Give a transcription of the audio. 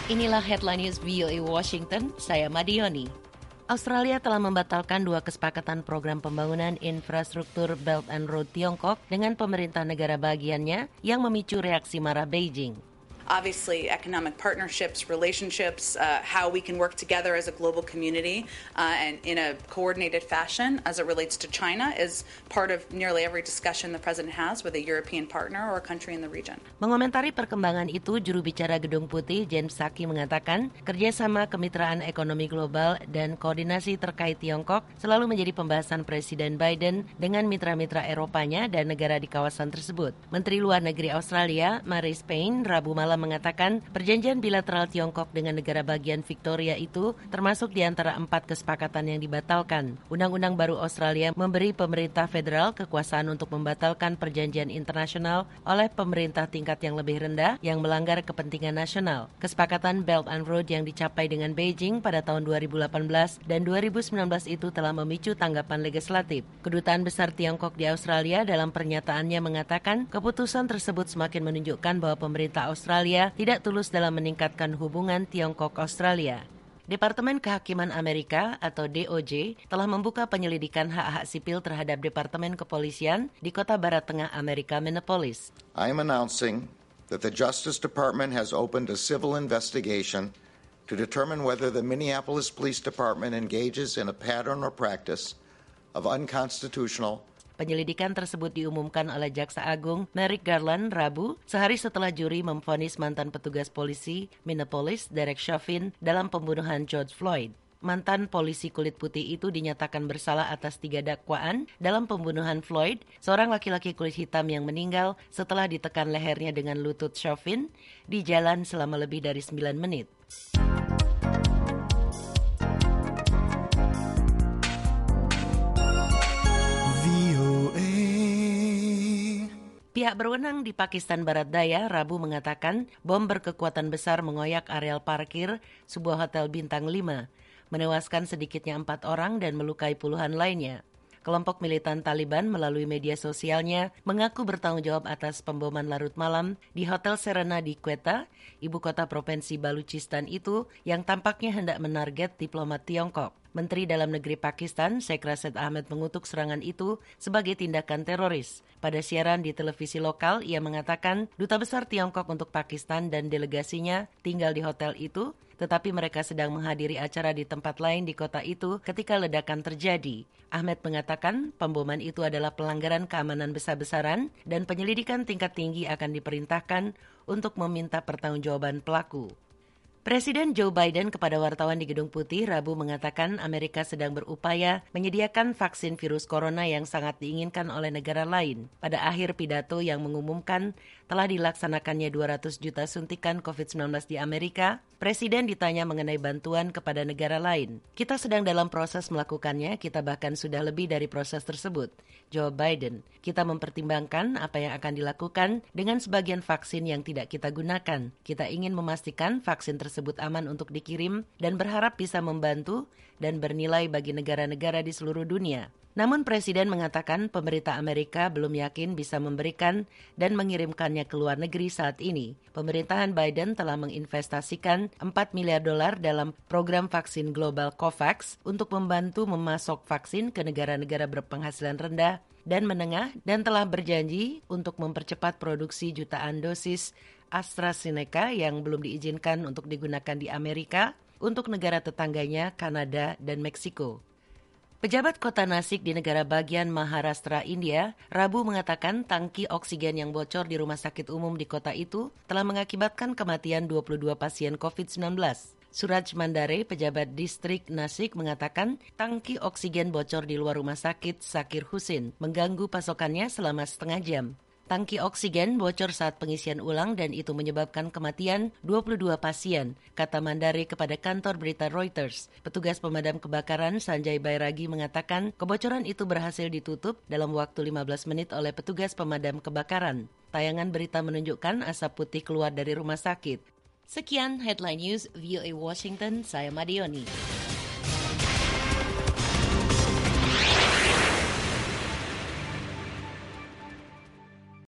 Inilah Headline News VOA Washington, saya Madioni. Australia telah membatalkan 2 kesepakatan program pembangunan infrastruktur Belt and Road Tiongkok dengan pemerintah negara bagiannya yang memicu reaksi marah Beijing. Obviously, economic partnerships, relationships, how we can work together as a global community and in a coordinated fashion as it relates to China is part of nearly every discussion the President has with a European partner or a country in the region. Mengomentari perkembangan itu, juru bicara Gedung Putih, Jen Psaki mengatakan, kerjasama kemitraan ekonomi global dan koordinasi terkait Tiongkok selalu menjadi pembahasan Presiden Biden dengan mitra-mitra Eropanya dan negara di kawasan tersebut. Menteri Luar Negeri Australia, Marise Payne, Rabu malam mengatakan perjanjian bilateral Tiongkok dengan negara bagian Victoria itu termasuk di antara 4 kesepakatan yang dibatalkan. Undang-undang baru Australia memberi pemerintah federal kekuasaan untuk membatalkan perjanjian internasional oleh pemerintah tingkat yang lebih rendah yang melanggar kepentingan nasional. Kesepakatan Belt and Road yang dicapai dengan Beijing pada tahun 2018 dan 2019 itu telah memicu tanggapan legislatif. Kedutaan Besar Tiongkok di Australia dalam pernyataannya mengatakan keputusan tersebut semakin menunjukkan bahwa pemerintah Australia tidak tulus dalam meningkatkan hubungan Tiongkok-Australia. Departemen Kehakiman Amerika atau DOJ telah membuka penyelidikan hak-hak sipil terhadap Departemen Kepolisian di kota Barat Tengah Amerika, Minneapolis. I am announcing that the Justice Department has opened a civil investigation to determine whether the Minneapolis Police Department engages in a pattern or practice of unconstitutional. Penyelidikan tersebut diumumkan oleh Jaksa Agung Merrick Garland Rabu, sehari setelah juri memvonis mantan petugas polisi Minneapolis, Derek Chauvin, dalam pembunuhan George Floyd. Mantan polisi kulit putih itu dinyatakan bersalah atas 3 dakwaan dalam pembunuhan Floyd, seorang laki-laki kulit hitam yang meninggal setelah ditekan lehernya dengan lutut Chauvin di jalan selama lebih dari 9 menit. Pihak berwenang di Pakistan Barat Daya Rabu mengatakan bom berkekuatan besar mengoyak areal parkir sebuah hotel bintang 5, menewaskan sedikitnya 4 orang dan melukai puluhan lainnya. Kelompok militan Taliban melalui media sosialnya mengaku bertanggung jawab atas pemboman larut malam di Hotel Serena di Quetta, ibu kota provinsi Baluchistan itu yang tampaknya hendak menarget diplomat Tiongkok. Menteri Dalam Negeri Pakistan, Sheikh Rashid Ahmed mengutuk serangan itu sebagai tindakan teroris. Pada siaran di televisi lokal, ia mengatakan Duta Besar Tiongkok untuk Pakistan dan delegasinya tinggal di hotel itu, tetapi mereka sedang menghadiri acara di tempat lain di kota itu ketika ledakan terjadi. Ahmed mengatakan pemboman itu adalah pelanggaran keamanan besar-besaran dan penyelidikan tingkat tinggi akan diperintahkan untuk meminta pertanggungjawaban pelaku. Presiden Joe Biden kepada wartawan di Gedung Putih Rabu mengatakan Amerika sedang berupaya menyediakan vaksin virus corona yang sangat diinginkan oleh negara lain. Pada akhir pidato yang mengumumkan telah dilaksanakannya 200 juta suntikan COVID-19 di Amerika, Presiden ditanya mengenai bantuan kepada negara lain. Kita sedang dalam proses melakukannya, kita bahkan sudah lebih dari proses tersebut. Jawab Biden, kita mempertimbangkan apa yang akan dilakukan dengan sebagian vaksin yang tidak kita gunakan. Kita ingin memastikan vaksin tersebut aman untuk dikirim dan berharap bisa membantu dan bernilai bagi negara-negara di seluruh dunia. Namun Presiden mengatakan pemerintah Amerika belum yakin bisa memberikan dan mengirimkannya ke luar negeri saat ini. Pemerintahan Biden telah menginvestasikan $4 miliar dalam program vaksin global COVAX untuk membantu memasok vaksin ke negara-negara berpenghasilan rendah dan menengah dan telah berjanji untuk mempercepat produksi jutaan dosis AstraZeneca yang belum diizinkan untuk digunakan di Amerika untuk negara tetangganya Kanada dan Meksiko. Pejabat kota Nasik di negara bagian Maharashtra, India, Rabu mengatakan tangki oksigen yang bocor di rumah sakit umum di kota itu telah mengakibatkan kematian 22 pasien COVID-19. Suraj Mandare, pejabat distrik Nasik, mengatakan tangki oksigen bocor di luar rumah sakit Zakir Husin mengganggu pasokannya selama setengah jam. Tangki oksigen bocor saat pengisian ulang dan itu menyebabkan kematian 22 pasien, kata Mandare kepada kantor berita Reuters. Petugas pemadam kebakaran Sanjay Bairagi mengatakan kebocoran itu berhasil ditutup dalam waktu 15 menit oleh petugas pemadam kebakaran. Tayangan berita menunjukkan asap putih keluar dari rumah sakit. Sekian Headline News VOA Washington, saya Madioni.